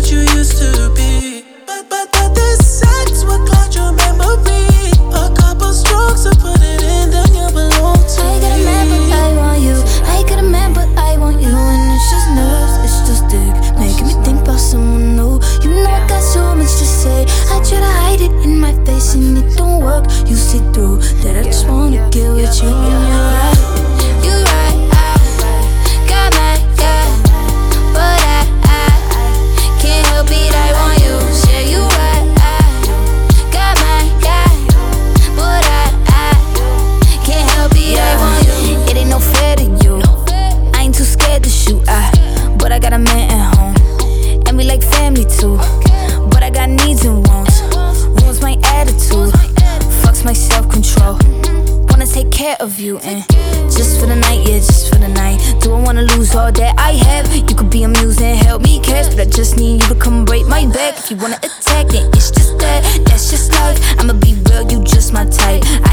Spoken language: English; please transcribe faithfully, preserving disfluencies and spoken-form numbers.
what you used to be. But, but, but this sex will cloud your memory. A couple strokes to put it in, then you belong to I got a man, but I want you. I got a man, but I want you. And it's just nerves, it's just dick, making me think about someone new. You know I got so much to say. I try to hide it in my face and it don't work. You see through that I just wanna get with you. And you're right, you're right. I got my guy, but I, I can't help it. I want you. Yeah, you right. I got my guy, but I, I can't help it. I want you. It ain't no fair to you. I ain't too scared to shoot. I, but I got a man at home, and we like family too. But I got needs and wants. Ruins my attitude, fucks my self-control. Wanna take care of you, and just for the night, yeah, just for the night. Do I wanna lose all that I have? You could be amused and help me catch, but I just need you to come break my back. If you wanna attack, then it's just that, that's just life. I'ma be real, you just my type.